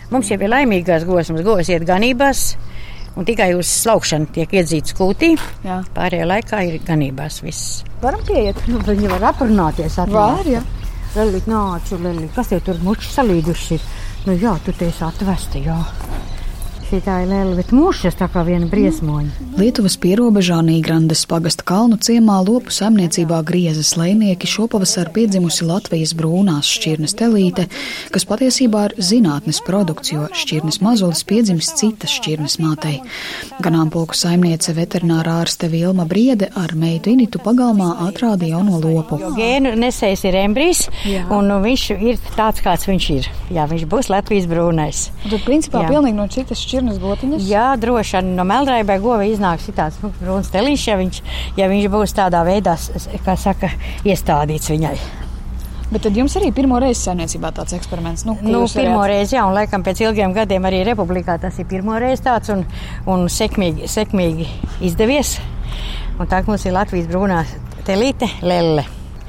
Mums jau ir laimīgās govs, mums govs iet ganībās, un tikai uz slaukšanu tiek iedzīts kūtī. Jā. Pārējā laikā ir ganībās viss. Varam pieiet? Viņi var aprunāties. Var, jā. Leli, nācu, Leli. Kas tev tur muči salīduši ir? Nu jā, tu te esi atvesta, jā. Šitā ir Leli, bet mūšas tā kā viena briesmoņa. Lietuvas pierobežā Nīgrandes pagasta kalnu ciemā lopu saimniecībā Griezes lejnieki šopavasar piedzimusi Latvijas brūnās šķirnes telīte, kas patiesībā ir zinātnes produkts, jo šķirnes mazulis piedzimis citas šķirnes mātei. Ganāmpulku saimniece veterinārā ārste Vilma Briede ar meitu Initu pagalmā atrāda jauno lopu. Gēnu nesējs ir embrijs, un viņš ir tāds, kāds viņš ir. Jā, viņš būs Latvijas brūnais. Tad principā pilnīgi no citas šķirnes gotiņas? Jā, droši no melnraibai gova iznāks tāds brūns teliņš, ja viņš būs tādā veidā, kā saka, iestādīts viņai. Bet tad jums arī pirmo reizi saimniecībā tāds eksperiments? Pirmo reizi, jā, un laikam pēc ilgiem gadiem arī Republikā tas ir pirmo reizi tāds un sekmīgi izdevies. Un tā mums ir Latvijas brūnā telīte Lelle.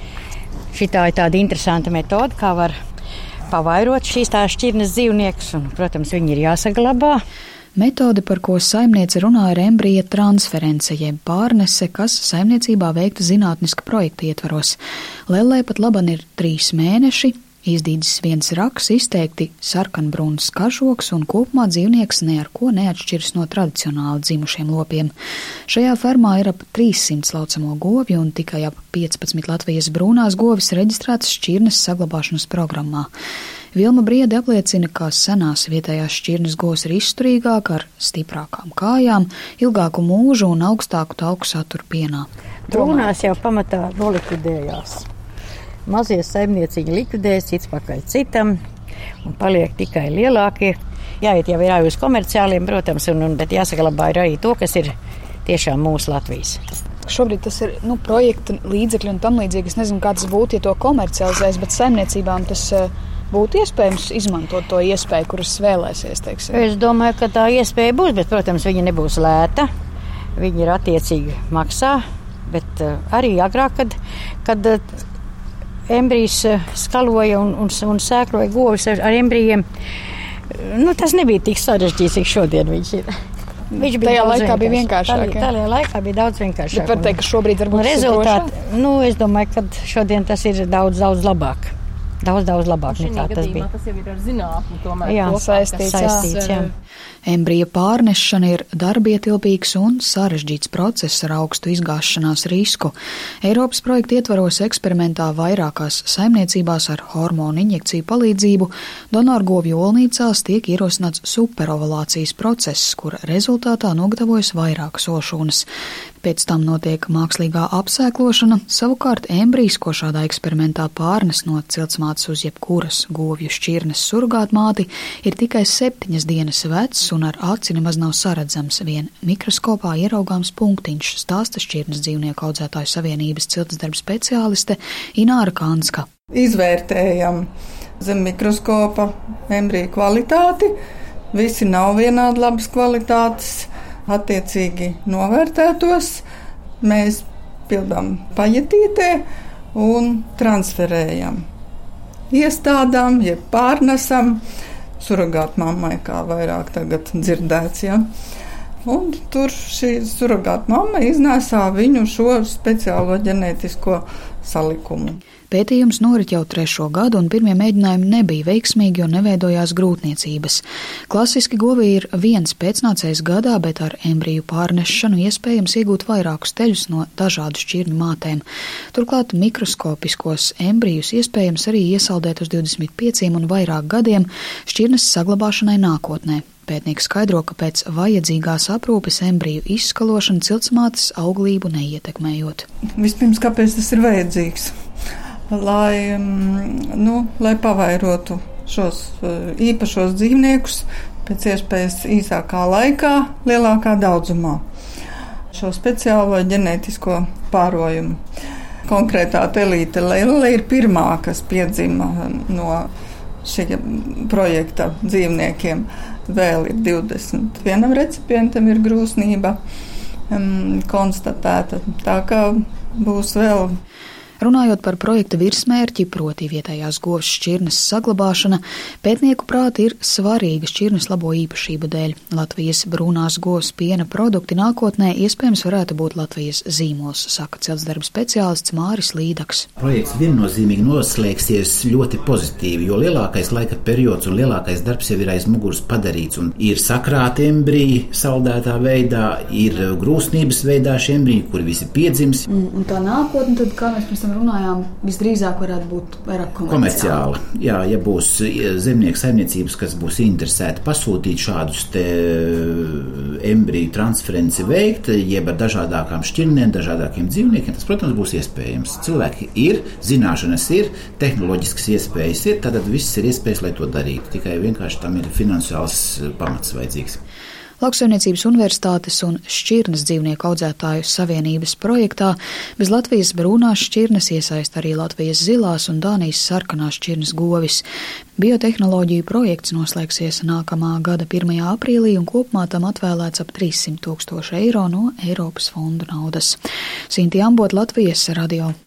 Šitā ir tāda interesanta metode, kā var pavairot šīs tā šķirnes dzīvniekus, un, protams, viņi ir jāsaglabā. Metode, par ko saimniece runā, ir embrija transference, jeb pārnese, kas saimniecībā veikta zinātniska projekta ietvaros. Lellē pat laban ir 3 mēneši, izdīdzis viens raks, izteikti sarkanbrūns kažoks un kopumā dzīvnieks ne ar ko neatšķiras no tradicionāli dzimušiem lopiem. Šajā fermā ir ap 300 laucamo govju un tikai ap 15 Latvijas brūnās govis reģistrētas šķirnes saglabāšanas programmā. Vilma Briede apliecina, ka senās vietējās šķirnes govs ir izturīgāk ar stiprākām kājām, ilgāku mūžu un augstāku tauku saturu pienā. Brūnās jau pamatā nolikvidējās. Mazie saimnieciņi likvidējas, cits pakaļ citam, un paliek tikai lielākie. Jāiet jau ir uz komerciāliem, protams, bet jāsaglabā arī to, kas ir tiešām mūsu Latvijas. Šobrīd tas ir projekta līdzekļi un tam līdzīgi. Es nezinu, kā tas būtu, ja to komercializēs, bet saimniecībām tas būtu iespējams izmantot to iespēju, kuras vēlēsies, teiksim. Es domāju, ka tā iespēja būs, bet, protams, viņa nebūs lēta. Viņa ir attiecīgi maksā, bet arī agrāk, kad embrijs skaloja un sēkroja govis ar embrijiem. Tas nebija tik sarežģīts, cik šodien viņš ir. Viņš tajā laikā bija vienkāršāk. Tajā laikā bija daudz vienkāršāk. Bet var teikt, ka šobrīd varbūt rezultāti, es domāju, ka šodien tas ir daudz labāk. Daudz labāk nekā tas bija. Tas jau ir ar zinātni tomēr. Jā, saistīts, jā. Embrija pārnešana ir darbietilpīgs un sarežģīts process ar augstu izgāšanās risku. Eiropas projekta ietvaros eksperimentā vairākās saimniecībās ar hormonu injekciju palīdzību donorgovju olnīcās tiek ierosināts superovulācijas process, kura rezultātā nogatavojas vairākas olšūnas. Pēc tam notiek mākslīgā apsēklošana, savukārt embrijs, ko šādā eksperimentā pārnes no ciltsmātes uz jebkuras govju šķirnes surgātmāti, ir tikai 7 dienas vecs un ar aci nemaz nav saredzams, vien mikroskopā ieraugāms punktiņš, stāsta Šķirnes dzīvnieku audzētāju savienības ciltsdarba speciāliste Ināra Kanska. Izvērtējam zem mikroskopa embriju kvalitāti, visi nav vienādi labas kvalitātes. Attiecīgi novērtētos, mēs pildām pajetītē un transferējam. Iestādām, jeb pārnesam, surogātmammai, kā vairāk tagad dzirdēts, ja. Un tur šī surogātmamma iznēsā viņu šo speciālo ģenētisko salikumu. Pētījums norit jau 3. gadu, un pirmie mēģinājumi nebija veiksmīgi un neveidojās grūtniecības. Klasiski govi ir viens pēcnācējs gadā, bet ar embriju pārnešanu iespējams iegūt vairākus teļus no dažādu šķirņu mātēm. Turklāt mikroskopiskos embrijus iespējams arī iesaldēt uz 25 un vairāk gadiem šķirnes saglabāšanai nākotnē. Pētnieki skaidro, ka pēc vajadzīgās aprūpes embriju izskalošana ciltsmātes auglību neietekmējot. Vispirms, kāpēc tas ir vajadzīgs? Lai pavairotu šos īpašos dzīvniekus pēc iespējas īsākā laikā, lielākā daudzumā. Šo speciālo ģenētisko pārojumu. Konkrētā telīte Lelle ir pirmā, kas piedzima no šī projekta dzīvniekiem. Vēl ir 21 recipientam ir grūsnība konstatēta, tā kā būs vēl. Runājot par projekta virsmērķi, proti vietējās govs šķirnes saglabāšana, pētnieku prāti ir svarīga šķirnes labo īpašību dēļ. Latvijas brūnās govs piena produkti nākotnē iespējams varētu būt Latvijas zīmols, saka ciltsdarba speciālists Māris Līdaks. Projekts viennozīmīgi noslēgsies ļoti pozitīvi, jo lielākais laika periods un lielākais darbs jau ir aiz muguras padarīts. Un ir sakrāti embriji saldētā veidā, ir grūsnības veidā šie embriji, kuri visi piedzims. Un tā nākotne, tad, kā mēs pirms tam runājām, visdrīzāk varētu būt vairāk komerciāla. Jā, ja būs zemnieku saimniecības, kas būs interesēti pasūtīt šādus te embriju transferenci veikt, jeb ar dažādākām šķirnēm, dažādākiem dzīvniekiem, tas, protams, būs iespējams. Cilvēki ir, zināšanas ir, tehnoloģiskas iespējas ir, tātad viss ir iespējas, lai to darītu. Tikai vienkārši tam ir finansiāls pamats vajadzīgs. Lauksaimniecības universitātes un šķirnes dzīvnieku audzētāju savienības projektā bez Latvijas brūnās šķirnes iesaist arī Latvijas zilās un Dānijas sarkanās šķirnes govis. Biotehnoloģiju projekts noslēgsies nākamā gada 1. aprīlī un kopumā tam atvēlēts ap 300 000 eiro no Eiropas fondu naudas. Sinti Ambot, Latvijas radio.